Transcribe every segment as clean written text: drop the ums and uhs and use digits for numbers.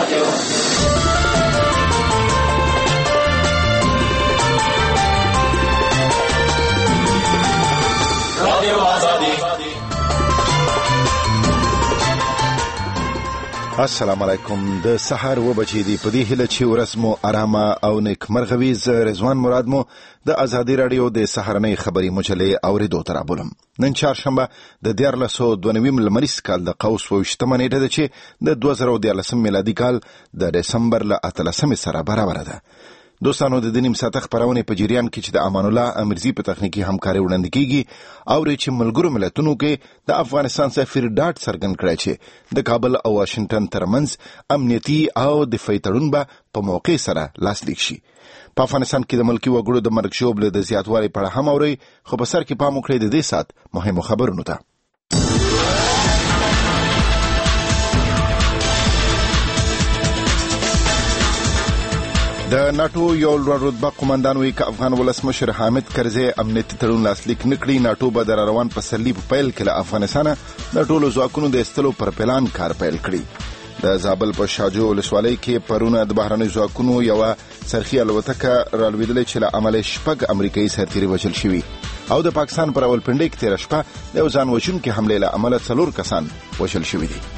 السلام علیکم. د سحر و بچی دی په دې هله چې ورځ مو آرامه او نیک مرغوي. ز رضوان مراد مو د ازادي رادیو د سحرنۍ خبري مجلې اوریدو تر بولم. نن چهارشنبه د 1492 لمریز کال د قوس و 28 نیټه ده چې د 2013 میلادي کال د دسمبر ل 18 سره برابر ده. دوستانو د دنیم ساعت خبرونه په جریان کې چې د امان الله امرزي په تخنیکی همکاري وړاندې کیږي او چې ملګرو ملتونو کې د افغانستان سفیر ډاټ څرګند کړی چې د کابل او واشنگټن ترمنځ امنیتي او دفاعي تړون به په موقع سره لاسلیک شي. په افغانستان کې د ملکی وګړو د مرګ شوبله د زیاتوالي په اړه هم اوري، خو په سر کې پام وکړئ د دې سات مهمو خبرونو ته. د ناتو یو لوړ رتبه قومندان وی ک افغان ولسمشر حامد کرزی امنیتي تړون لاسلیک نکړي. ناتو به در روان پسرلی په پیل کې له افغانستانه د ټولو ځواکونو د استلو پر پلان کار پیل کړي. د زابل په شاجو ولسوالۍ کې پرونه د بهرنۍ ځواکونو یو سرخي الوتکه رالوېدلې چې له عمله شپږ امریکایي سرتیري وژل شوي او د پاکستان پر راولپنډۍ کې تیر شپه د ځان وژونکي حمله له عمله 4 کسان وژل شوي دي.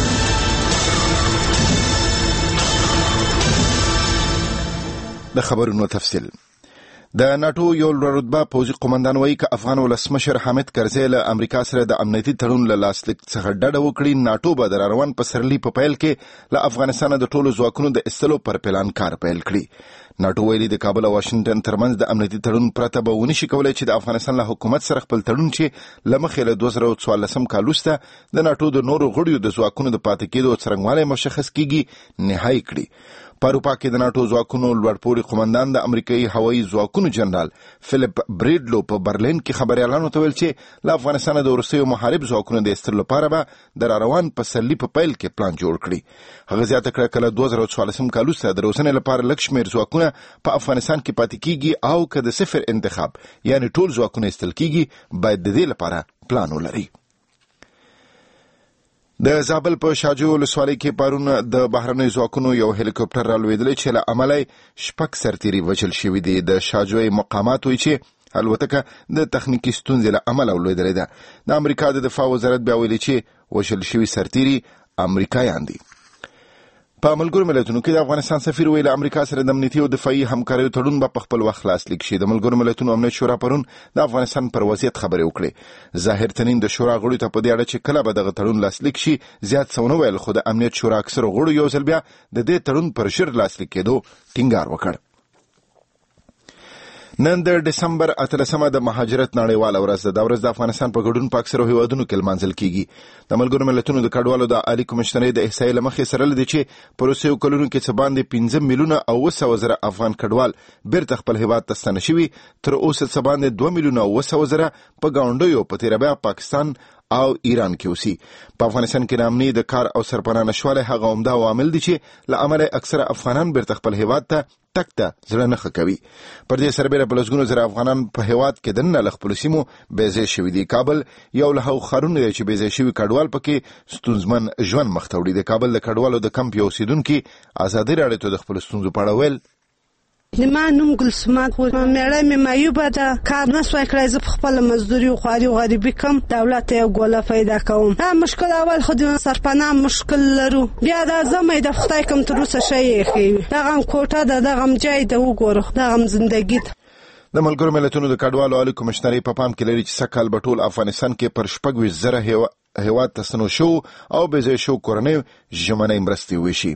د خبرونو تفصیل. د ناتو یو لوړ رتبه پوځي قومندان وایي ک افغان ولسمشر حامد کرزی له امریکا سره د امنیتي تړون له لاسلیک څخه ډډه وکړي. ناتو به د روان پسرلی په پیل کې له افغانستان د ټولو ځواکونو د استلو پر پلان کار پیل کړي. ناتو ویلي د کابل او واشنگټن ترمنځ د امنیتي تړون پرته به ونشي کولای چې د افغانستان له حکومت سره خپل تړون چې لمخې له 2014 کال وروسته د ناتو د نورو غړیو د ځواکونو د پاتې کېدو څرنګوالی مشخص کیږي نهایی کړي. په اروپا کې د ناتو ځواکونو لوړپوړي قومندان د امریکایي هوایي ځواکونو جنرال فلیپ بریډلو په برلین کې خبريالانو ته ویل چې له افغانستان د وروستیو محارب ځواکونو د ایستلو لپاره به د روان پسرلی په پیل کې پلان جوړ کړي. هغه زیاته کړه کله 2014 کال وروسته د روزنې لپاره لږ شمېر ځواکونه په افغانستان کې پاتې کیږي او که د صفر انتخاب یعنی ټول ځواکونه ایستل کیږي باید د دې لپاره پلان ولري. د زابل په شاجو ولسوالۍ کې پرون د بهرنۍ ځواکونو یو هلیکوپټر رالوېدلی چې له عمله شپږ سرتیري وژل شوي دي. د شاجوی مقامات وایي چې الوتکه د تخنیکي ستونزې له امله ولوېدلې ده. د امریکا د دفاع وزارت بیا ویلي چې وژل شوي سرتیري امریکایان دي. په ملګرو ملتونو کې د افغانستان سفیر ویل امریکا سره د امنیتي او دفاعي همکارۍ تړون به په خپل وخت لاسلیک شي. د ملګرو ملتونو امنیت شورا پرون د افغانستان پر وضعیت خبرې وکړې. ظاهر تنین د شورا غړو ته په دې اړه چې کله به دغه تړون لاسلیک شي زیات څه ونه ویل، خو د امنیت شورا اکثر غړو یو ځل بیا د دې تړون پر ژر لاسلیک کېدو ټینګار وکړ. نن د دسمبر 18 د مهاجرت نړیواله ورځ ده. دا ورځ د افغانستان په ګډون په اکثرو هیوادونو کې لمانځل کیږي. د ملګرو ملتونو د کډوالو د عالی کمشنرۍ د احصایې له مخې سره لدی چې په روسیو کلونو کې څه باندې 15 میلیونه او 900,000 افغان کډوال بیرته خپل هیواد ته ستنه شوي. تر اوسه څه باندې 2 میلیونه او 900,000 په ګاونډیو په تیربیا پاکستان او ایران کې اوسي. په افغانستان کې نامني د کار او سرپناه نشواله هغه عمده عوامل دي چې له امله اکثره افغانان بیرته خپل هیواد ته تک ته زړه نه ښه کوي. پر دې سربېره په لسګونو زره افغانان په هیواد کې دننه له خپلو سیمو بېځای شوي دي. کابل یو له هغو ښارونو دی چې بېځای شوي کډوال پکې ستونزمن ژوند مخ ته وړي. د کابل د کډوالو د کمپ یو اوسېدونکي ازادي راډیو ته د خپلو ستونزو په اړه ویل: ما نوم ګلسمات خو مېړه مې معیوبه ده، کار نه سوای کړی، زه په خپله مزدوري او خواري او غریبي کوم، دولت یې ګوله پیدا کوم. دا مشکل اول خو د سرپناه مشکل لرو، بیا دا زمې د خدای کوم تر اوسه شی یې ښي دغه کوټه ده، دغه ځای ده، وګوره دغه زندګي ده. د ملګرو ملتونو د کډوالو عالی کمشنرۍ په پام کې لري چې سږ کال به ټول افغانستان کې پر 26,000 هیواد ته ستنو شو او بېځای شو کورنۍ ژمنۍ مرستې وشي.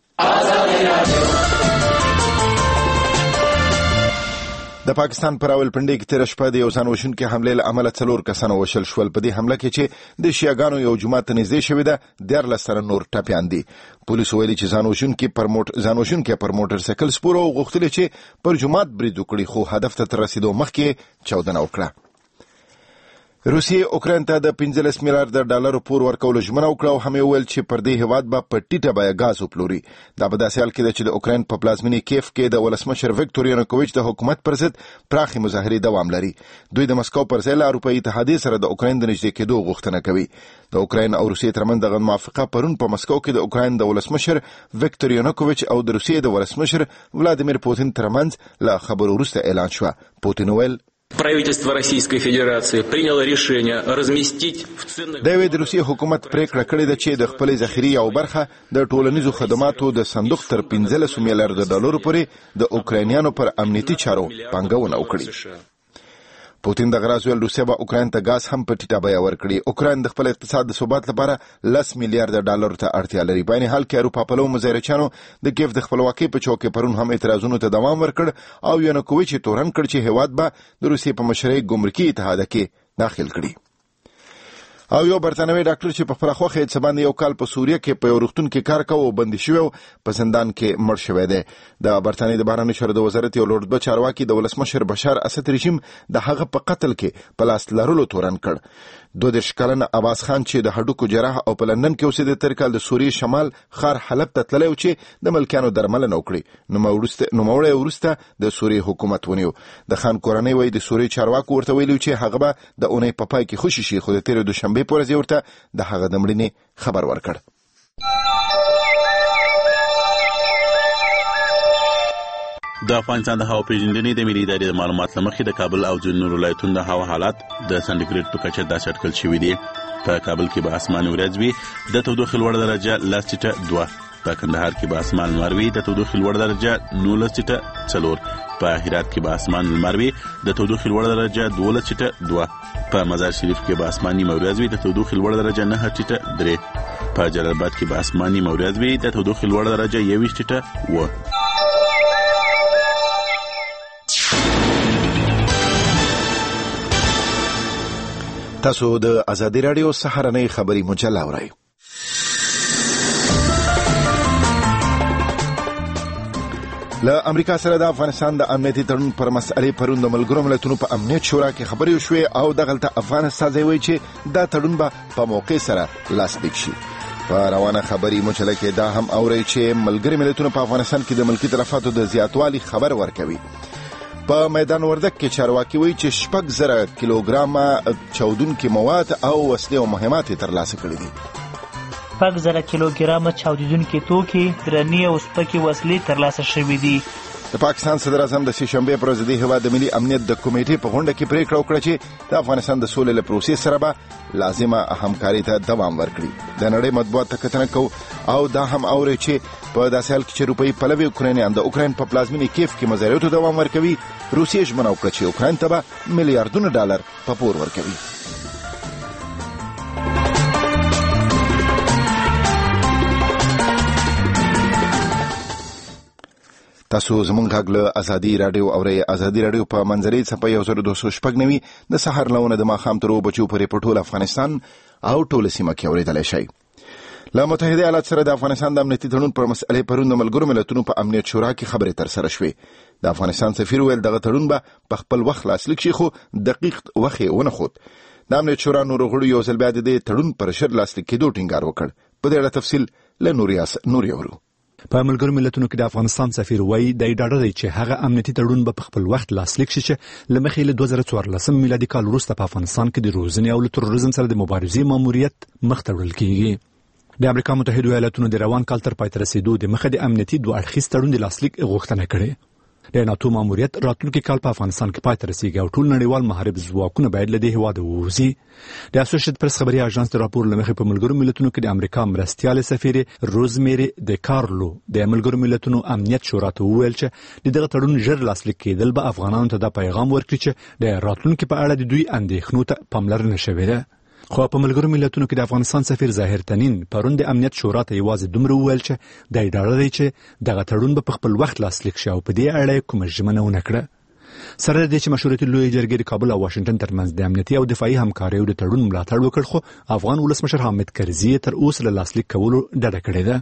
د پاکستان پر راولپنډۍ کې تیر شپه د یو ځان وژونکي حملې له امله 4 کسانو وژل شول. په دې حمله کې چې د شیعاګانو یو جومات ته نږدې شوې ده 14 تنه نور ټپیان دي. پولیسو ویلي چې ځان وژونکي پر موټر سایکل سپور او غوښتل چې پر جومات برید وکړي، خو هدف ته تر رسیدو مخکې چاودنه وکړه. روسیې اوکراین ته د 15 میلیارډ ډالر پور ورکولو ژمنه وکړه او هم ویل چې پر دې هیواد به په ټیټه بیه غاز وپلوري. دا په داسې حال کې ده چې د اوکراین په پلازمینې کیف کې د ولسمشر ویکتور یانوکوویچ د حکومت پر ضد پراخې مظاهرې دوام لري. دوی د مسکو پر ځای له اروپایي اتحادیې سره د اوکراین د نږدې کېدو غوښتنه کوي. د اوکراین او روسیې ترمنځ دغه موافقه پرون په مسکو کې د اوکراین د ولسمشر ویکتور یانوکوویچ او د روسیې د ولسمشر ولادیمیر پوتین ترمنځ له خبرو وروسته اعلان شو. پوتین ویل Правительство Российской Федерации приняло решение разместить в ценных... د روسیې حکومت پریکړه کړې ده چې د خپل ذخیرې یو برخه د ټولنیزو خدماتو د صندوق تر 15 میلیارډ ډالر پورې د اوکراینیانو پر امنیتي چارو پانګونه وکړي. پوتین د غراز ویل روسیه به اوکراین ته غاز هم په ټیټه بیه ورکړي. اوکراین د خپل اقتصاد د ثبات لپاره 10 میلیارډ ډالر ته اړتیا لري. په حال کې اروپا پلو مظاهرچیانو د کیف د خپلواکۍ په چوک پرون هم اعتراضونو ته دوام ورکړ او یانوکوویچ تورن کړ چې هیواد به د روسیې په مشرۍ ګمرکي اتحاد کې داخل کړي. او یو برتانوي ډاکټر چې په خپل څه باندې یو کال په سوریه کې په یو روغتون کې کار کاوه او بندي شوی په زندان کې مړ شوی دی. د برتانیې د بهرنیو چارو د وزارت یو لوړ چارواکي د ولسمشر بشار اسد رژیم د هغه په قتل کې په لاس لرلو تورن کړ. 22 کلنه عباس خان چې د هډوکو جراح او په لندن کې اوسېده تر کال د سوریې شمال خار حلب ته تللی و چې د ملکیانو درملنه وکړي. نوموړی وروسته د سوریې حکومت ونیو. د خان کورنۍ وایي د سوریې چارواکو ورته ویلي چې هغه به د اونۍ په پای کې خوشي شي، خو د تېرې دوشنبې په ورځ ورته د هغه د مړینې خبر ورکړ. د افغانستان د هوا پیژندنې د ملي ادارې د معلومات لمخې د کابل او ځینو نورو ولایتونو د هوا حالات د سانتیګریډ په کچه داسې اټکل شوي دي. په کابل کې به اسمان ورځ وي، د تودوخې لوړه درجه 2. په کندهار کې به اسمان لمر وي، د تودوخې لوړه درجه 19.4. په هرات کې به اسمان لمر وي، د تودوخې لوړه درجه 12.2. په مزار شریف کې به اسمان نیمه ورځ وي، د تودوخې لوړه درجه 9.3. په جلال آباد کې به اسمان نیمه ورځ وي، د تودوخې لوړه درجه 21.1. تاسو د ازادي رادیو سهارنۍ خبري مجله اورئ. له امریکا سره د افغانستان د امنیتي تړون پر مسئلې پرون د ملګرو ملتونو په امنیت شورا کې خبرې وشوې او دغلته افغان استازی وایي چې دا تړون به په موقع سره لاسلیک شي. په روانه خبري مجله کې دا هم اورئ چې ملګري ملتونو په افغانستان کې د ملکي تلفاتو د زیاتوالي خبر ورکوي. په میدان وردک کې چارواکي وایي چې 6,000 کیلوګرامه چاودونکي مواد او وسلې او مهمات ترلاسه کړي دي. 6,000 کیلوګرامه چاودیدونکي توکي، درنې او سپکې وسلې ترلاسه شوې دي. د پاکستان صدر اعظم د سهشنبې پر ورځ د هیواد د ملي امنیت د کمیټې په غونډه کې پریکړه وکړه چې د افغانستان د سولې له پروسې سره به لازمه همکاري ته دوام ورکړي. د نړۍ مطبوعات ته کتنه کوو او دا هم اوري چې په داسې حال کې چې روپایي پلوي اوکراینیان د اوکراین په پلازمینې کیف کې مظاهرو ته دوام ورکوي، روسیې ژمنه وکړه چې اوکراین ته به میلیارډونه ډالر په پور ورکوي. تاسو زمونږ غږ له ازادي رادیو اورئ. ازادي رادیو په منځري څپه 1296 د سحر لونه د ماښام تر 2 بجو پورې په ټول افغانستان او ټول سیمه کې اورېدلی شئ. له متحده ایالات سره د افغانستان د امنیتي تړون پر مسئلې پرون د ملګرو ملتونو په امنیت شورا کې خبرې ترسره شوې. د افغانستان سفیر ویل دغه تړون به په خپل وخت لاسلیک شي، خو دقیق وخت یې ونه ښود. د امنیت شورا نورو غړو یو ځل بیا د دې تړون پر ژر لاسلیک کېدو ټینګار وکړ. په دې اړه تفصیل له نور اورو. په ملګرو ملتونو کې د افغانستان سفیر وایي د ډاډه دی چې هغه امنیتي تړون به په خپل وخت لاسلیک شي چې لمخې له 2014 میلادي کال وروسته په افغانستان کې د روزنې او تروریزم سره د مبارزې ماموریت مخ ته وړل کیږي. د امریکا متحده ایالاتونو د روان کال تر پای ته رسیدو د مخه د امنیتي دوه اړخیز تړون د لاسلیک غوښتنه کړې. د ناتو ماموریت راتلونکي کال په افغانستان کې پای ته رسیږي او ټول نړیوال محارب ځواکونه باید له دې هیواده ووځي. د اسوسییټ پریس خبري اژانس د راپور لمخې په ملګرو ملتونو کې د امریکا مرستیال سفیر روزمیری د کارلو د ملګرو ملتونو امنیت شورا ته وویل چې دغه تړون ژر لاسلیک کېدل به افغانانو ته د پیغام ورکړي چې د راتلونکي په اړه د دوی اندېښنو ته پاملرنه شوې ده. خو په ملګرو ملتونو کې د افغانستان سفیر ظاهر تنین پرون د امنیت شورا ته یوازې دومره وویل چې د ډاډه دی چې دغه تړون به په خپل وخت لاسلیک شي او په دې اړه کومه ژمنه ونه کړه. سره د دې چې مشورتي لوی جرګې د کابل او واشنگټن ترمنځ د امنیتي او دفاعي همکاریو د تړون ملاتړ وکړ، خو افغان ولسمشر حامد کرزي تر اوسه له لاسلیک کولو ډډه کړې ده.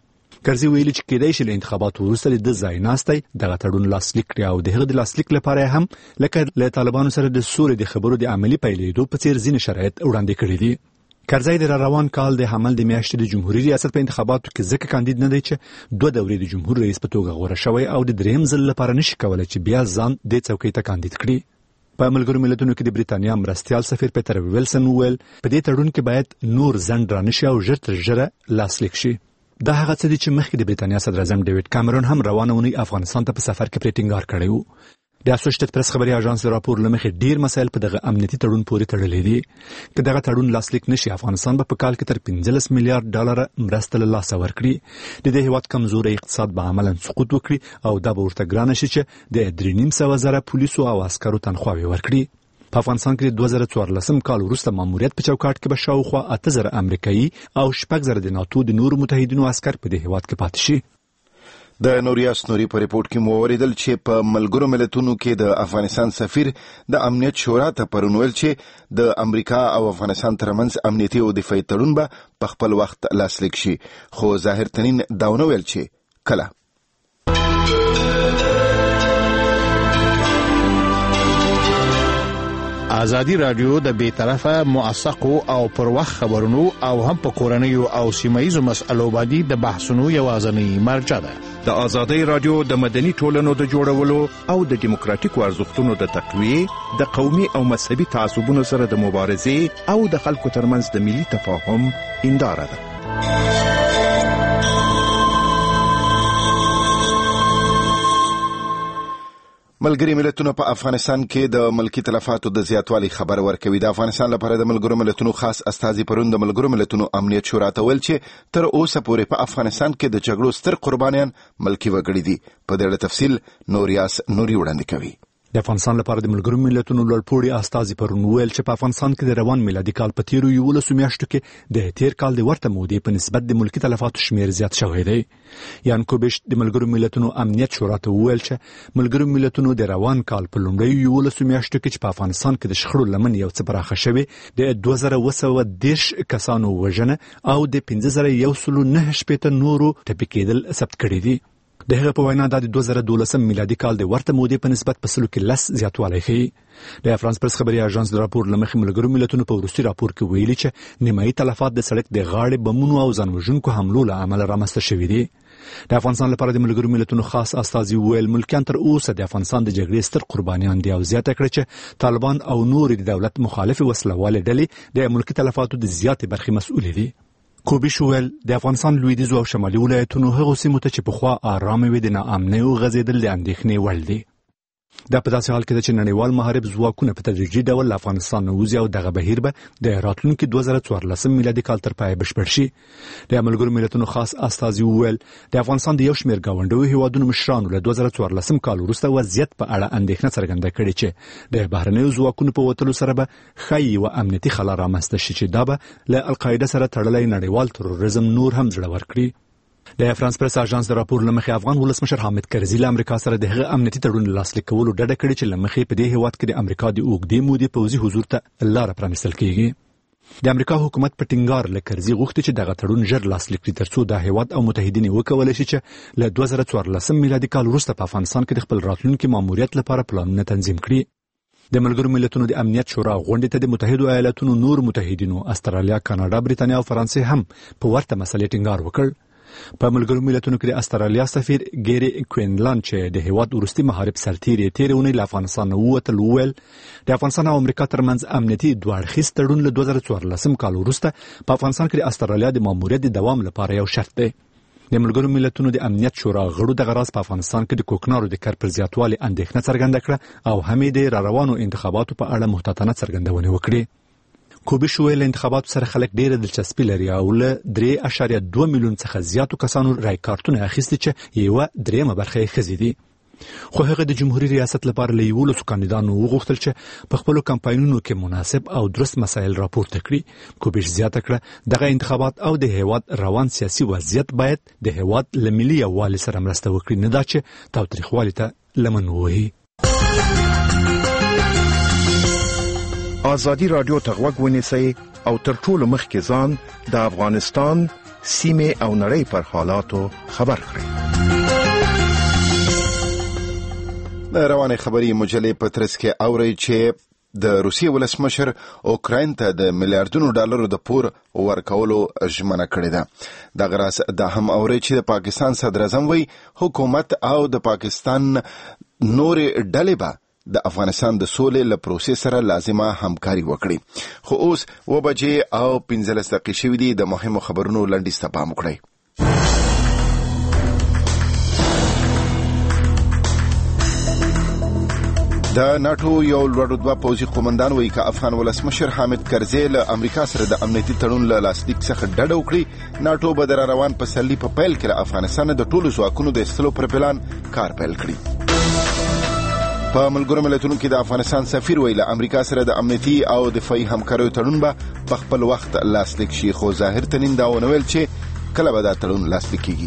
کرزي ویلي چې کېدای شي له انتخاباتو وروسته د ځای ناستي دغه تړون لاسلیک کړي او د هغه د لاسلیک لپاره هم لکه له طالبانو سره د سولې د خبرو د عملی پیلېدو په څیر ځینې شرایط وړاندې کړي دي. کرزي د روان کال د حمل د میاشتې د جمهوریت ریاست په انتخاباتو کې ځکه کاندید نه دی چې 2 دورې د جمهور رئیس په توګه غوړه شوی او د دریم ځل لپاره نشي کولای چې بیا ځان د څوکۍ ته کاندید کړي. په ملګرو ملتونو کې د بریتانیا مرستيال سفیر پیټر ویلسن ویل په دې تړون کې باید نور ځنډ رانشي او ژر تر ژره لاسلیک شي. دا هغه څه دي چې مخکې د بریتانیا صدر اعظم ډیوډ کامرون هم روانه ونی افغانستان ته په سفر کې پریټینګار کړی وو. د اسوسییټډ پریس خبري اژانس راپور لمخې ډیر مسایل په دغه امنیتي تړون پورې تړلې دي. که دغه تړون لاسلیک نشي افغانستان به په کال کې تر 15 میلیارډ ډالر مرسته له لاسه ورکړي. د دې هیواد کمزوري اقتصاد به عملاً سقوط وکړي او دا به ورته ګرانه شي چې د 3.5 پولیسو او عسکرو تنخواوي ورکړي. په افغانستان کې د 2014 کال وروسته ماموریت په چوکاټ کې به شاوخوا 8000 امریکایي او 6000 د ناتو د نورو متحدینو عسكر په دې هیواد کې پاتې شي. د نوریاس نوري په ریپورت کې مو اوریدل چې په ملګرو ملتونو کې د افغانستان سفیر د امنیت شورا ته پرونول چې د امریکا او افغانستان ترمنځ امنیتي او دفاعي تړون به په خپل وخت لاسلیک شي، خو ظاهر تنین داونه ویل چې کله ازادي رادیو د بیطرفه موثقو او پر وخت خبرونو او هم په کورنیو او سیمایي مسایلو باندې د بحثونو یوازنی مرجع ده. د ازادي رادیو د مدني ټولنو د جوړولو او د دیموکراتیکو ارزښتونو د تقویه، د قومي او مذهبي تعصبونو سره د مبارزې او د خلکو ترمنځ د ملي تفاهم هنداره ده. ملګری ملتونو په افغانستان کې د ملکی تلفاتو د زیاتوالي خبر ورکوي. د افغانستان لپاره د ملګرو ملتونو خاص استازي پرون د ملګرو ملتونو امنیت شورا ته ویل چې تر اوسه پورې په افغانستان کې د جګړو ستر قربانیان ملکی وګړي دي. په دې اړه تفصیل نوریاس نوري وړاندې کوي. د افغانستان لپاره د ملګرو ملتونو لوړپوړي استازي پرون ویل چې په افغانستان کې د روان میلادي کال په تیرو 11 میاشتو کې د تیر کال د ورته مودې په نسبت د ملکی تلفاتو شمیر زیات شوی دی. یان کوبش د ملګرو ملتونو امنیت شورا ته ویل چې ملګرو ملتونو د روان کال په لومړیو 11 میاشتو کې چې په افغانستان کې د شخړو لمن یو څه پراخه شوی د 2210 کسانو وژنه او د 5109 نورو ټپي کېدل ثبت کړي دي. د هغه په وینا د 2012 میلادي کال د ورته مودې په نسبت په سلو کې لس زیاتوالی ښیي. د فرانس پریس خبري اژانس د راپور لمخې ملګرو ملتونو په وروستي راپور کې ویلي چې نیمایي تلفات د سړک د غاړې بمونو او ځانوژونکو حملو له امله رامنځته شوي دي. د افغانستان لپاره د ملګرو ملتونو خاص استازي ویل ملکیان تر اوسه د افغانستان د جګړې ستر قربانیان دي او زیاته کړه چې طالبان او نور د دولت مخالف وسلوالې ډلې د ملکی تلفاتو د زیاتې برخې مسؤل دي. کوبي شوول د افغانستان لویدیځ او شمالي ولایتونو هغه سیمو ته چې په خوا آرام وي د ناامنۍ او غزیدل د اندېښنې وړ دي. دا په داسې حال کې چې نړیوال محارب ځواکونه په تدریجي ډول افغانستان نه وځي او دغه بهیر به د راتلونکي 2014 میلادي کال تر پای بشپړ شي. د ملګرو ملتونو خاص استازي ویل د افغانستان د یو شمېر ګاونډیو هیوادونو مشرانو له 2014 کال وروسته وضعیت په اړه اندېښنه څرګنده کړې چې د بهرنیو ځواکونو په وتلو سره به ښایي یوه امنیتي خلا رامنځته شي چې دا به له القاعده سره تړلی نړیوال تروریزم نور هم زړور کړي. د فرانس پریس اژانس د راپور لمخې افغان ولسمشر حامد کرزي له امریکا سره د هغه امنیتي تړون لاسلیک کولو ډډه کړې چې لمخې په دې هیواد کې د امریکا د اوږدې مودې پوځي حضور ته لاره پرانیستل کیږي. د امریکا حکومت په ټینګار له کرزي غوښتي چې دغه تړون ژر لاسلیک کړي ترڅو د هیواد او متحدین وکولای شي چې له 2014 میلادي کال وروسته په افغانستان کې د خپل راتلونکي ماموریت لپاره پلانونه تنظیم کړي. د ملګرو ملتونو د امنیت شورا غونډې ته د متحده ایالاتونو نور متحدینو استرالیا، کاناډا، بریتانیا او فرانسې هم په ورته مسلې ټینګار وکړ. په ملګرو ملتونو کې د استرالیا سفیر ګيري کوینلاند چې د هیواد ورستي محارب سرتیری تیرونی له افغانستان ووتل ویل د افغانستان او امریکا ترمنځ امنیتي دوړخیز تړون له 2014 کال وروسته په افغانستان کې د استرالیا د ماموریت د دوام لپاره یو شرط دی. د ملګرو ملتونو د امنیت شورا غړو د غراس په افغانستان کې د کوکنارو د کار پر زیاتوالي اندېښنه څرګنده کړه او هم د روانو انتخاباتو په اړه محتاطانه څرګندونه وکړه. کوبي شویل انتخاباتو سره خلک ډیره دلچسپي لري او له 3.2 میلیون څخه زیاتو کسانو رای کارتونه اخیستي چې یوه درېمه برخه یې ښځې دي. خو هغه د جمهوریت ریاست لپاره له 11 کاندیدانو وغوښتل چې په خپل کمپاینونو کې مناسب او درست مسایل راپورته کړي. کوبي زیاته کړه دغه انتخابات او د هیواد روان سیاسي وضعیت باید د هیواد له ملي یووالي سره مرسته وکړي، نه دا چې تاوتریخوالي ته لمن ووهي. ازادي رادیو ته غوږ ونیسئ او تر ټولو مخکې ځان د افغانستان سیمه او نړۍ پر حالاتو خبر کړي. د روانه خبري مجلې په ترڅ کې اوري چې د روسیې ولسمشر اوکراین ته د میلیارډونو ډالرو د پور ورکولو ژمنه کړې ده. د غراس د هم اوري چې د پاکستان صدر اعظم وی حکومت او د پاکستان نورې ډلې به د افغانستان د سولې له پروسې سره لازمه همکاري وکړي. خو اوس 2:15 شوې دي. د مهمو خبرونو لنډیز ته پام وکړئ. د ناتو یو لوړ رتبه پوځي قومندان وایي چې افغان ولسمشر حامد کرزي له امریکا سره د امنیتي تړون له لاسلیک څخه ډډه وکړي. ناتو به د روان پسرلي په پیل کې افغانستان د ټولو ځواکونو د ایستلو پر پلان کار پیل کړي. په ملګرو ملتونو کې د افغانستان سفیر ویل امریکا سره د امنیتي او دفاعي همکاریو تړون به په خپل وخت لاسلیک شي، خو ظاهر تنین دا ونویل چې کله به دا تړون لاسلیک کیږي.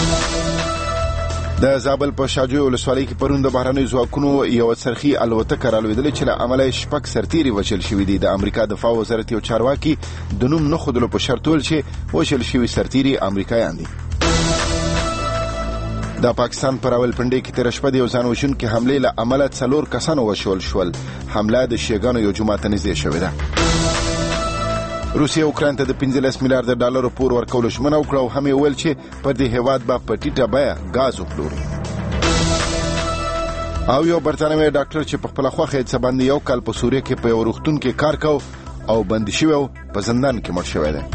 د زابل په شاجوی ولسوالۍ کې پرون د بهرنیو ځواکونو یو څرخي الوتکه رالوېدلې چې له امله شپږ سرتیري وژل شوي دي. د امریکا دفاع وزارت یو چارواکي د نوم نه ښودلو په شرط ویل چې وژل شوي سرتیري امریکایان دي. د پاکستان پر راولپنډۍ کې تېره شپه د یو ځان وژونکي حملې له امله 4 کسانو وژل شول. حمله د شیګانو یو جومات ته نږدې شوې ده. روسیې اوکراین ته د 15 میلیارډ ډالرو پور ورکولو ژمنه وکړه او هم یې ویل چې پر دې هېواد به په ټیټه بیه ګاز وپلوري. او یو برتانوي ډاکټر چې په خپله خوښه څه باندې یو کال په سوریه کې په یو روغتون کې کار کاوه او بندي شوی و په زندان کې مړ شوی دی.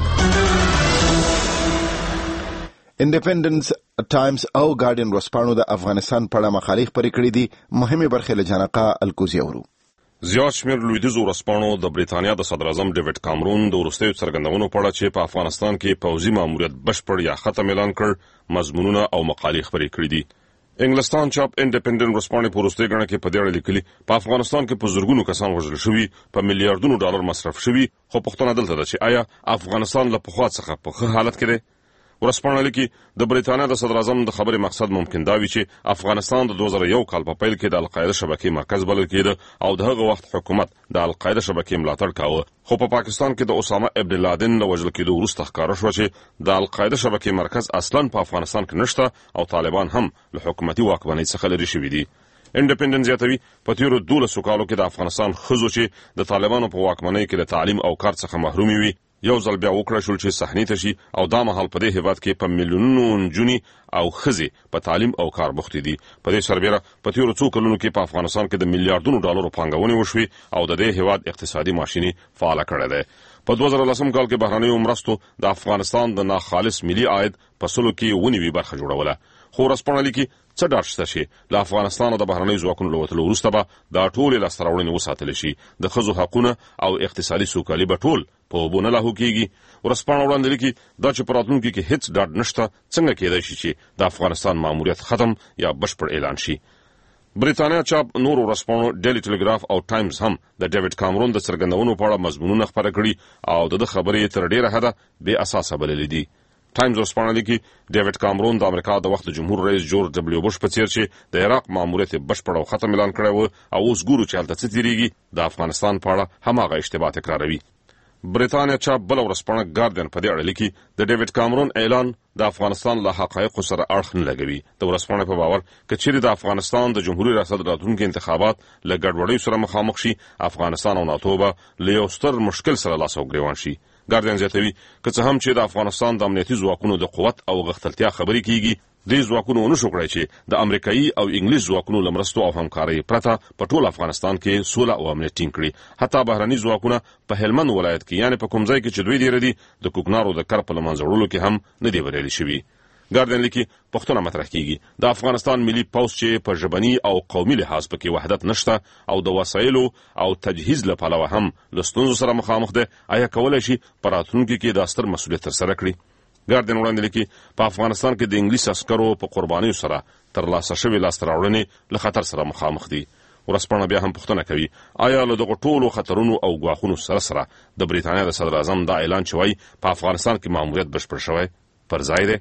انډیپندنس ټایمز او ګارډین ورځپاڼو د افغانستان په اړه مقالې خپرې کړې دي. مهمې برخې له جانقه الکوزي اورو. زیات شمېر لویدیځو ورځپاڼو د بریتانیا د صدر اعظم ډیوډ کامرون د وروستیو څرګندونو په اړه چې په افغانستان کې پوځي ماموریت بشپړ یا ختم اعلان کړ مضمونونه او مقالې خپرې کړې دي. انګلستان چاپ انډیپندنت ورځپاڼې په وروستۍ ګڼه کې په دې اړه لیکلي په افغانستان کې په زرګونو کسان وژل شوي، په میلیارډونو ډالر مصرف شوي، خو پوښتنه دلته ده چې آیا افغانستان له پخوا څخه په ښه حالت کې دی؟ ورځپاڼه لیکي د بریتانیا د صدر اعظم د خبرې مقصد ممکن دا وي چې افغانستان د 2001 کال په پیل کې د القاعده شبکې مرکز بلل کېده او د هغه وخت حکومت د القاعده شبکې ملاتړ کاوه. خو په پاکستان کې د اسامه ابن لادن له وژل کېدو وروسته ښکاره شوه چې د القاعده شبکې مرکز اصلاً په افغانستان کې نشته او طالبان هم له حکومتي واکمنۍ څخه لرې شوي دي. انډیپندنت زیاتوي په تیرو 12 کالو کې د افغانستان ښځو چې د طالبانو په واکمنۍ کې د تعلیم او کار څخه محرومي وي یو ځل بیا وکړه شول چې صحنې ته شي او دا مهال په دې هیواد کې په میلیونونو نجونې او ښځې په تعلیم او کار بوختې دي. په دې سربیره په تیرو څو کلونو کې په افغانستان کې د میلیارډونو ډالرو پانګونې وشوې او د دې هیواد اقتصادي ماشیني فعاله کړې ده. په 2010 کال کې بهرنیو مرستو د افغانستان د ناخالص ملي عاید په سلو کې 9 برخه جوړوله. خو ورځپاڼه لیکي څه ډاډ شته چې له افغانستان د بهرنیو ځواکونو له وتلو وروسته به دا ټولې لاسته راوړنې وساتل شي. د ښځو حقونه او اقتصادي سوکالي به ټول په اوبو نه لاهو کېږي. ورځپاڼه وړاندې لیکي دا چې په راتلونکي کې هیڅ ډاډ نشته څنګه کېدای شي چې د افغانستان ماموریت ختم یا بشپړ اعلان شي. بریتانیا چاپ نور ورځپاڼو ډیلی ټیلیګراف او ټایمز هم د ډیوډ کامرون د څرګندونو په اړه مضمونونه خپاره کړي او د خبرې تر ډیره حده بې اساسه بللې دي. ټایمز ورځپاڼه لیکي ډیوډ کامرون د امریکا د وخت جمهور رئیس جورج دبلیو بوش په څیر چې د عراق ماموریت بشپړ او ختم اعلان کړی و او اوس ګورو چې هلته څه تیریږي د افغانستان په اړه هماغه اشتباه تکراروي. بریتانیا چاپ بل ورځپاڼه ګارډین په دې اړه لیکي د ډیوډ کامرون اعلان د افغانستان له حقایقو سره اړخ نه لګوي. د ورځپاڼې په باور که چیرې د افغانستان د جمهوریت ریاست راتلونکي انتخابات له ګډوډۍ سره مخامخ شي افغانستان او ناتو به له یو ستر مشکل سره لاس او ګریوان شي. ګارډین زیاتوي که څه هم چې د افغانستان د امنیتي ځواکونو د قوت او غښتلتیا خبرې کیږي دې ځواکونو ونشو کړی چې د امریکایي او انګلیس ځواکونو له مرستو او همکارۍ پرته په ټول افغانستان کې سوله او امنیت ټینګ کړي. حتی بهرني ځواکونه په هلمند ولایت کې یعنې په کوم ځای کې چې دوی ډېر دي د کوکنارو د کر په له منځه وړلو کې هم نه دي بریالي شوي. ګارډین لیکي پوښتنه مطرح کیږي د افغانستان ملي پوځ چې په ژبني او قومي لحاظ پکې وحدت نشته او د وسایلو او تجهیز له پلوه هم له ستونزو سره مخامخ دی آیا کولی شي په راتلونکي کې دا ستر مسؤلیت ترسره کړي؟ ګارډین وړاندې لیکي په افغانستان کې د انګلیس عسکرو په قربانیو سره ترلاسه شوې لاسته راوړنې له خطر سره مخامخ دي. ورځپاڼه بیا هم پوښتنه کوي آیا له دغو ټولو خطرونو او ګواښونو سره د بریتانیا د صدر اعظم دا اعلان چې وایي په افغانستان کې ماموریت بشپړ شوی پر ځای دی؟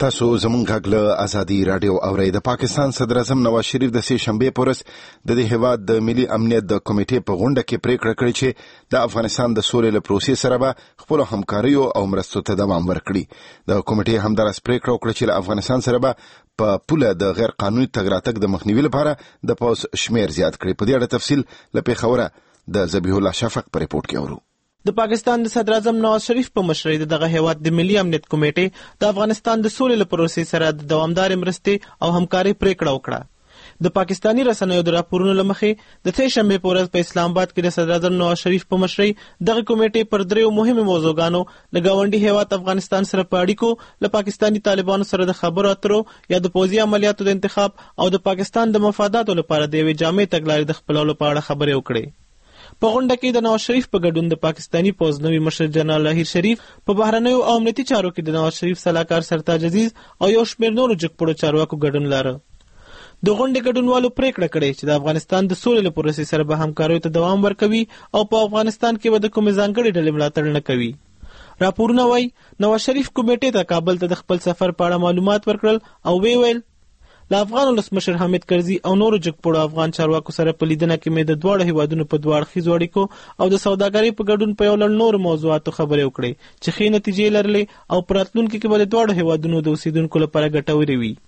تاسو زمونږ غږ له ازادي رادیو اورئ. د پاکستان صدر اعظم نواز شریف د سې شنبې په ورځ د دې هیواد د ملي امنیت د کمیټې په غونډه کې پریکړه کړې چې د افغانستان د سولې له پروسې سره به خپل همکاریو او مرستو ته دوام ورکړي. د کمیټې همدارس پریکړه وکړه چې له افغانستان سره به په پوله د غیر قانوني تګ راتګ د مخنیوي لپاره د پوځ شمیر زیات کړي. په دې اړه تفصیل له پیښوره د ذبیح الله شفق په ریپورت کې اورو. د پاکستان د صدر اعظم نواز شریف په مشرۍ دغه هیواد د ملي امنیت کمیټې د افغانستان د سولې له پروسې سره د دوامدار مرستې او همکارۍ پریکړه وکړه. د پاکستاني رسنیو د راپورونو له مخې د سې شنبې په ورځ په اسلام آباد کې د صدر اعظم نواز شریف په مشرۍ دغه کمیټې پر دریو مهمو موضوعګانو له ګاونډي هیواد افغانستان سره په اړیکو، له پاکستاني طالبانو سره د خبرو اترو یا د پوځي عملیاتو د انتخاب او د پاکستان د مفاداتو لپاره د یوې جامع تګلارې د خپلولو په اړه خبرې وکړې. په غونډه کې د نواز شریف په ګډون د پاکستاني پوځ نوي مشر جنرال لاهیر شریف، په بهرنیو او امنیتي چارو کې د نواز شریف سلاکار سرتاج عزیز او یو شمېر نورو جګپوړو چارواکو ګډون لاره. د غونډې ګډونوالو پریکړه کړې چې د افغانستان د سولې له پروسې سره به همکاریو ته دوام ورکوي او په افغانستان کې به د کومې ځانګړې ډلې ملاتړ نه کوي. راپورونه وایي نواز شریف کمیټې ته کابل ته د خپل سفر په اړه معلومات ورکړل او ویل له افغان ولسمشر حامد کرزي او نورو جګپوړو افغان چارواکو سره په لیدنه کې مې د دواړو هیوادونو په دوه اړخیزو اړیکو او د سوداګرۍ په ګډون په یو لړ نورو موضوعاتو خبرې وکړې چې ښې نتیجې لرلې او په راتلونکي کې به د دواړو هیوادونو د اوسیدونکو لپاره ګټورې وي.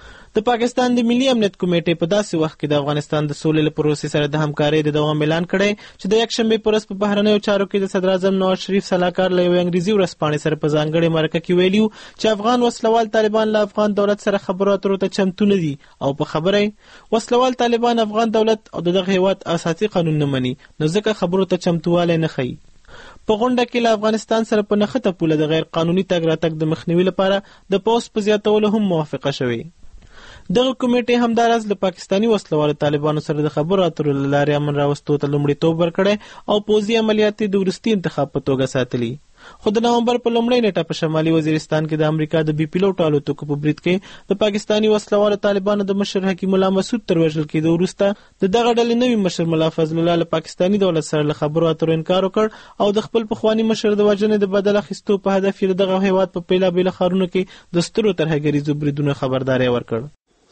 د پاکستان د ملي امنیت کمیټې په داسې وخت کې د افغانستان د سولې له پروسې سره د همکارۍ د دوام اعلان کړی چې د یکشنبې په ورځ په بهرنیو چارو کې د صدر اعظم نواز شریف سلاکار له یوې انګریزي ورځپاڼې سره په ځانګړې مرکه کې ویلي و چې افغان وسلوال طالبان له افغان دولت سره خبرو اترو ته چمتو نه دي او په خبره وسلوال طالبان افغان دولت او دغه هیواد اساسي قانون نه مني، نو ځکه خبرو ته چمتوالی نه ښیي. په غونډه کې له افغانستان سره په نښته پوله د غیر قانوني تګ راتګ د مخنیوي لپاره د پوځ په زیاتولو هم موافقه شوې. دغه کمیټې همداراز له پاکستاني وسلوالو طالبانو سره د خبرو اترو له لارې امن راوستو ته لومړیتوب ورکړی او پوځي عملیات د وروستي انتخاب په توګه ساتلي. خو د نومبر په لومړۍ نیټه په شمالي وزیرستان کې د امریکا د بي پیلوټ الوتکو په برید کې د پاکستاني وسلوالو طالبانو د مشر حکیم الله مسعود تر وژل کېدو وروسته د دغه ډلې نوي مشر ملا فضل الله له پاکستاني دولت سره له خبرو اترو انکار وکړ او د خپل پخواني مشر د وژنې د بدل اخیستو په هدف یې دغه هیواد په بیلابیلو ښارونو کې د سترو ترهګریزو بریدونو خبرداری ورکړ.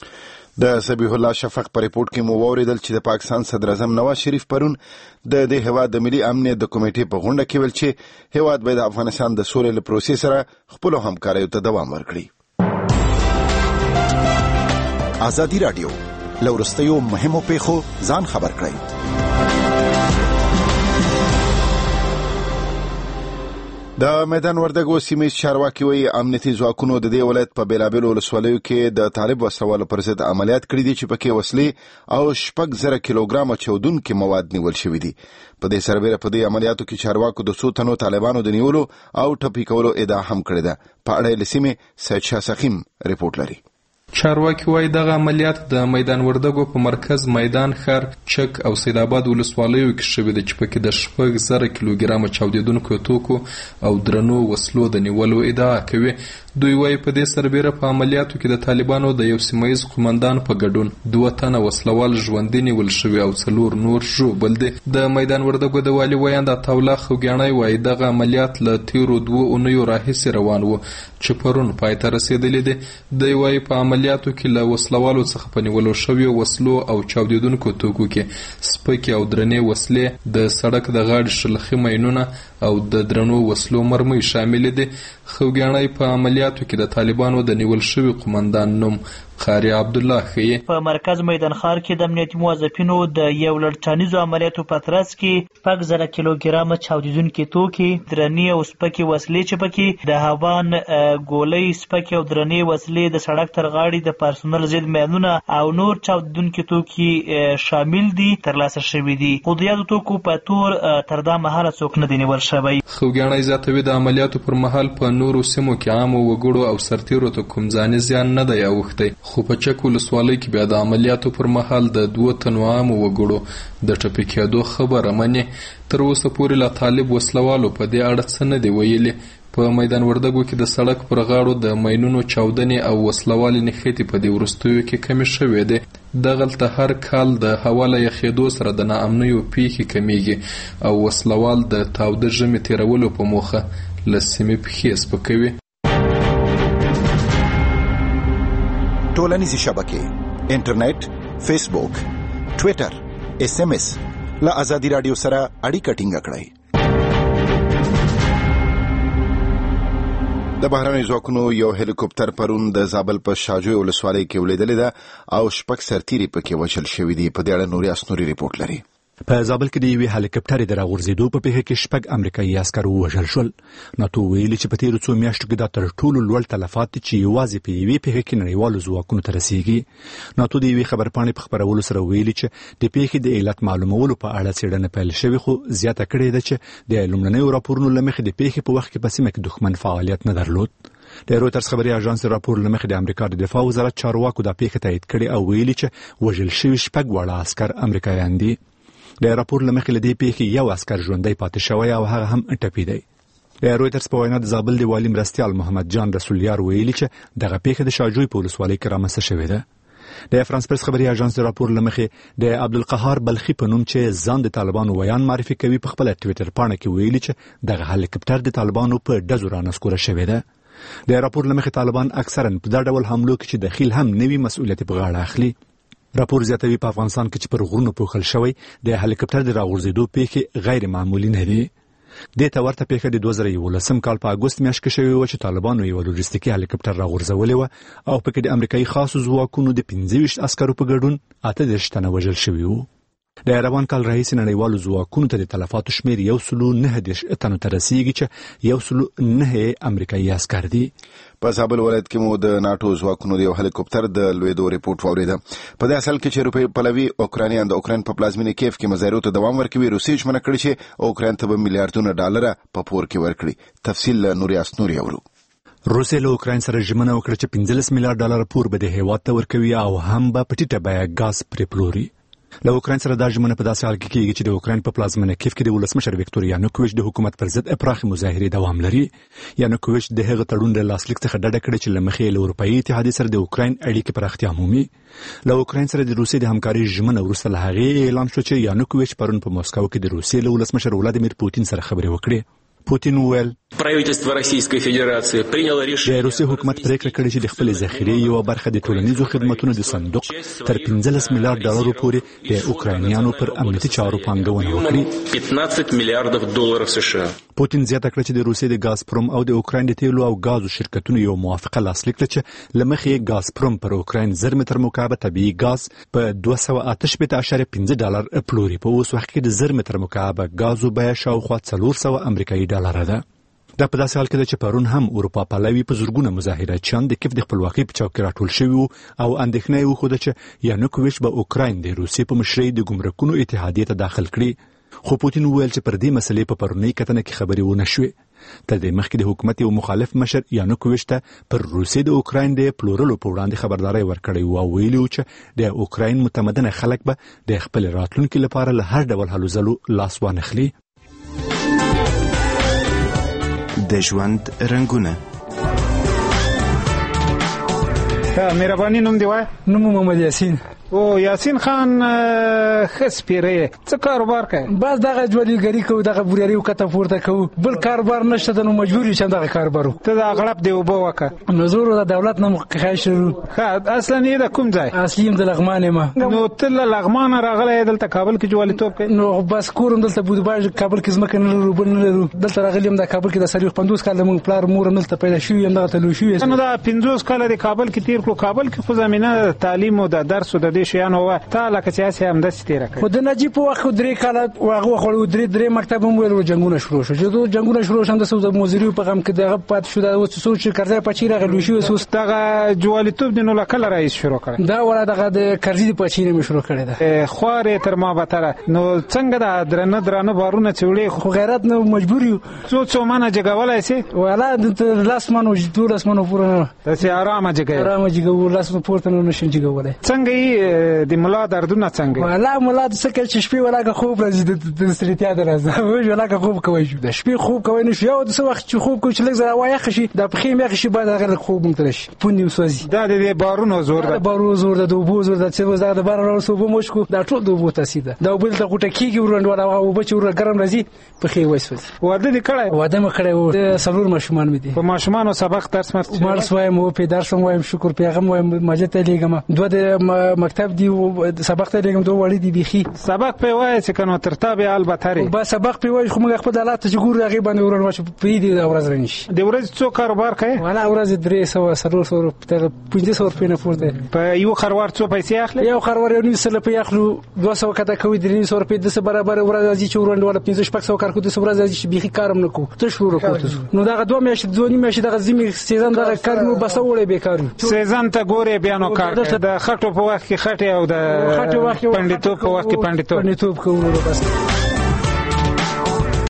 د ذبیح الله شفق په ریپورت کې مو واوریدل چې د پاکستان صدر اعظم نواز شریف پرون د دې هیواد د ملي امنیت د کمیټې په غونډه کې ویل چې هیواد باید د افغانستان د سولې له پروسې سره خپل همکاریو ته دوام ورکړي. ازادي رادیو له وروستیو مهمو پیښو ځان خبر کړئ. د میدان وردګو سیمې چارواکي وایي امنیتي ځواکونو د دې ولایت په بیلابیلو ولسوالیو کې د طالب وسلوالو پر ضد عملیات کړي دي چې پکې وسلې او 6,000 کیلوګرامه چاودونکي مواد نیول شوي دي. په دې سربېره په دې عملیاتو کې چارواکو د څو تنو طالبانو د نیولو او ټپي کولو ادعا هم کړې ده. په اړه له سیمې سید شاه سخیم ریپورت لري. چارواکي وایي دغه عملیات د میدان وردګو په مرکز میدان ښار، چک او سید آباد ولسوالیو کې شوي دي چې پکې د 6,000 کیلوګرامه چاودیدونکو توکو او درنو وسلو د نیولو ادعا کوي. دوی وایي په دې سربېره په عملیاتو کې د طالبانو د یو سیمهیز قومندان په ګډون 2 تنه وسلوال ژوندي نیول شوي او 4 نور ژوبل دي. د میدان وردګو د والي ویاند عطاالله خوګیاڼی وایي دغه عملیات له تیرو 2 اونیو راهیسې روان وو چې پرون پای ته رسېدلی دي. دوی وایي په عملیاتو کې له وسلوالو څخه په نیولو شویو وسلو او چاودیدونکو توکو کې سپکې او درنې وسلې، د سړک د غاړې شلخي ماینونه او د درنو وسلو مرمۍ شامل دي. خوګیاڼی په عملیاتو کې د طالبانو د نیول شوي قومندان نوم قاری عبدالله ښیي. په مرکز میدان ښار کې د امنیتي موظفینو د یو لړ ټانیزو عملیاتو په ترڅ کې 6,000 کیلوګرامه چاودیدونکي توکي، درنې او سپکې وسلې چې پکې د هاوان ګولۍ، سپکې او درنې وسلې، د سړک تر غاړې د پرسونل ضد ماینونه او نور چاودیدونکي توکي شامل دي ترلاسه شوي دي. خو د یادو توکو په تور تر دا مهاله څوک نه دی نیول شوی. خوګیاڼی زیاتوي د عملیاتو پر مهال په نورو سیمو کې عامو وګړو او سرتیرو ته کوم ځاني زیان نه دی اوښتی. خو په چک ولسوالۍ کې بیا د عملیاتو پر مهال د 2 تنو عامو وګړو د ټپي کېدو خبره مني. تر اوسه پورې لا طالب وسلوالو په دې اړه څه نه دی ویلي. په میدان وردګو کې د سړک پر غاړو د ماینونو چاودنې او وسلوالې نښتې په دې وروستیو کې کمې شوې دي. دغلته هر کال د هوا له یخېدو سره د ناامنیو پیښې کمیږي او وسلوال د تاوده ژمي تېرولو په موخه له سیمې پښې سپکوي. ټولنیزې شبکې، انټرنیټ، فیسبوک، ټویټر، SMS له ازادي رادیو سره اړیکه ټینګه کړئ. د بهرنیو ځواکونو یو هلیکوپټر پرون د زابل په شاجوی ولسوالۍ کې ولیدلې ده او شپږ سرتیري پکې وژل شوي دي. په دې اړه نوري اسنوري ریپورت لري. په زابل کې د یوې هلیکوپټر د راغورځېدو په پیښه کې شپږ امریکایي عسکر ووژل شول. ناتو ویلي چې په تیرو څو میاشتو کې دا تر ټولو لوړ تلفات دي چې یوازې په یوې پیښه کې نړیوالو ځواکونو ته رسیږي. ناتو د یوې خبرپاڼې په خپرولو سره ویلي چې د پیښې د علت معلومولو په اړه څېړنه پیل شوې، خو زیاته کړې ده چې د لومړنیو راپورونو له مخې د پیښې په وخت کې په سیمه کې دښمن فعالیت نه درلود. د رویټرز خبري اژانس راپور له مخې د امریکا د دفاع وزارت چارواکو دا پیښه تایید کړې او ویلي چې وژل شوي شپږ واړه عسکر امریکایان دي. د راپور له مخې له دې پیښې یو عسکر ژوندی پاتې شوی او هغه هم ټپي دی. د رویټرز په وینا د زابل د والي مرستیال محمد جان رسولیار ویلي چې دغه پیښه د شاجوی په ولسوالۍ کې رامنځته شوې ده. د فرانس پرس خبري اژانس د راپور له مخې د عبدالقهار بلخي په نوم چې ځان د طالبانو ویان معرفي کوي په خپل ټویټر پاڼه کې ویلي چې دغه هلیکوپټر د طالبانو په ډزو رانسکوره شوې ده. د راپور له مخې طالبان اکثرا په دا ډول حملو کې چې دخیل هم نوي مسؤلیت په غاړه اخلي. راپور زیاتوي په افغانستان کې چې پر غرونو پوښل شوی د هلیکوپټر د راغورځېدو پیښې غیر معمولی نه دي. دې ته ورته پیښه د 2011 کال په اګوست میاشت کې شوې وه چې طالبانو یو لوجستیکي هلیکوپټر راغورځولې وه او پکې د امریکایي خاصو ځواکونو د 25 عسکرو په ګډون 38 تنه وژل شوي وو. د روان کال راهیسې نړیوالو ځواکونو ته د تلفاتو شمېر 119 تنو ته رسیږي چې 109 امریکایي عسکر دي. په زابل ولایت کې مو د ناتو ځواکونو د یو هلیکوپټر د لوېدو ریپورت واورېده. په دې اصل کې چې روپی پلوي اوکرانیان د اوکراین په پلازمینه کیف کې مظاهرو ته دوام ورکوي، روسیې ژمنه کړې چې اوکراین ته به میلیارډونه ډالر په پور کې ورکړي. تفصیل له نوري اسنوري اورو. روسیې له اوکراین سره ژمنه وکړه چې 15 میلیارډ ډالر پور به د هیواد ته ورکوي او هم به په ټیټه بیه ګاز پرې پلوري. له اوکراین سره دا ژمنه په داسې حال کې کېږي چې د اوکراین په پلازمینه کیف کې د ولسمشر ویکتور یانوکوویچ د حکومت پر ضد پراخې مظاهرې دوام لري. یانوکوویچ د هغه تړون د لاسلیک څخه ډډه کړې چې له مخې له اروپایي اتحادیې سره د اوکراین اړیکې پراختیا مومي. له اوکراین سره د روسیې د همکارۍ ژمنه وروسته له هغې اعلان شو چې یانوکوویچ پرون په مسکو کې د روسیې له ولسمشر ولادیمیر پوتین سره خبرې وکړې. پوتین وویل правительство Российской Федерации приняло решение. د روسیې حکومت پریکړه کړې چې د خپلې ذخیرې یو برخه د ټولنیزو خدماتو د صندوق تر 15 میلیارډ ډالرو پورې د اوکراینیانو پر امنیتي چارو پانګونه وکړي. 15 میلیارډ ډالر США. پوتین زیاته کړه چې د روسیې د غازپروم او د اوکراین د تیلو او غازو شرکتونو یو موافقه لاسلیک کړه چې لمخې غازپروم پر اوکراین 1000 متر مکعب طبيعي غاز په 288.5 ډالر پلوري. په اوس وخت کې د 1000 متر مکعب غازو بیه شاوخوا 400 امریکایي ډالر ده. دا په داسې حال کې ده چې پرون هم اروپا پلوي په زورګونه مظاهراتچیان د کیف د خپلواکۍ په چوک کې راټول شوي وو او اندېښنه یې وښوده چې یانوکوویچ به اوکراین د روسیې په مشرۍ د ګمرکونو اتحادیې ته داخل کړي. خو پوتین وویل چې پر دې مسلې په پرونۍ کتنه کې خبرې ونه شوې. تر دې مخکې د حکومت یو مخالف مشر یانوکوویچ ته پر روسیې د اوکراین د پلورلو په وړاندې خبرداری ورکړی و او ویلي و چې د اوکراین متمدنه خلک به د خپل راتلونکي لپاره له هر ډول هلو ځلو لاس وانخلي. د ژوند رنګونه. مهرباني نوم دی وای؟ نوم محمد یاسین. او یاسین خان خس پیره څه کاروبار کوي؟ بس دغه جوړیګری کوو، دغه بوریاري وکته پورته کوو، بل کاروبار نشته، نو مجبور یې دغه کاروبارو. ته دا غړپ دی وبو وکه نو زور د دولت نه مخکښ شروع. ښه اصلا یې د کوم ځای؟ اصلي د لغمان ما. نو تل لغمان راغلی دلته کابل کې جوالي توپ کوي؟ نو بس کورم دلته بودباج کابل کې زمکه نه لرو، بل نه لرو. دلته راغلیم د کابل کې د سریخ 50 کال موږ پلار مور دلته پیدا شوی، هم دغه تلو شوی. نو دا 50 کال د کابل کې تیر کړو. کابل کې خو زمينه تعلیم او د درس او د دې شیانو و تعالی که سیاسي هم د ستیره کړ. خو د نجیب په وخت 3 کال واغه خړو 3 مکتب هم ویل جنگونه شروع شو. چې جنگونه شروع شوم د سوز موزریو په غم کې دغه پات شو د سوچ کرځه پچی راغلی شو. سوس دغه جوالیتوب د نو لکل رئیس شروع کړ. دا ولا دغه د کرځي پچی نه شروع کړی دا خواره تر ما بتره. نو څنګه د درنه بارونه چولې خو غیرت نه مجبور یو. څو منه جګولای سي ولا د لاس منو 2 لاس منو پورا ته آرامه جګای آرامه جګو لاس منو پورته نه نشم جګولای. څنګه د ملا دردونه څنګه ولا ملا د څه چې شپې ولاګه خوب راځي د ستړیا درځه ولاګه خوب کوي د شپې خوب کوي نه شو د څه وخت چې خوب کوي چې لږ زړه وای خشي د پخې مې خشي بعد هغه خوب مترش پوندې وسوځي دا د بارونو زور ده بارو زور ده د وبو زور ده چې د بارونو صوبو مشکو دا ټول د وبو تاثیر ده دا وبل د غټه کیږي ورنډ او وبچ ور ګرم راځي پخې وسوځي واده دې کړای واده مې کړی و د سلور ماشومان مې دي په ماشومانو سبق درس مرس وایم او په درس وایم شکر پیغام وایم ماجه ته لګم دوه د مکتب دی سبق ته لګم دوه وړي دی بيخي سبق په وای چې کنو ترتابه البته ری با سبق په وای خو موږ خپل حالات ته ګور راغي باندې ورن واش په دې د ورځ رنش د ورځ څو کاروبار کوي ولا ورځ 300 سرور تر 1500 روپۍ نه پورته په یو خروار څو پیسې اخلي یو خروار یو نسل په اخلو 200 کته کوي 300 روپۍ د څه برابر ورځ ځي چې ورن ولا 1500 کار کو د څه ورځ ځي چې بيخي کارم نه کو ته شروع وکړو نو دا دوه میاشتې ځونی میاشتې د زمي سیزن دا کار نو بس وړي بیکار سیزن ته ګوري بیانو کار د خټو په وخت کې خټي او د پندیتو په وخت کې پندیتو کوو بس